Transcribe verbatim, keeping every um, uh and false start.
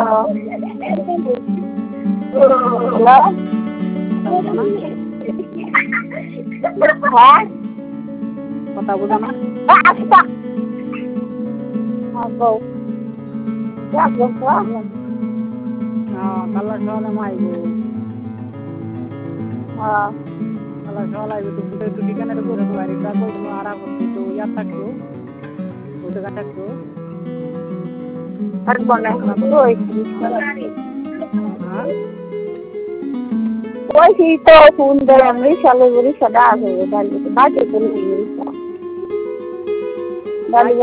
hello হ্যাঁ কথা বুঝো না আচ্ছা বউ হ্যাঁ কালা সকালে মাইব হ্যাঁ কালা সকালে আইব তুমি তো একটু ঠিকানাটা করে দেবো আর এটা কই তুমি আড়া করছি তো ইয়ার থাকতো ওই টাকা থাকতো আর বলে হ্যাঁ ওই কি তো ফোন দেয় আমি সালে বলি সদা আছে বাড়ি বাড়ি চলে গেছি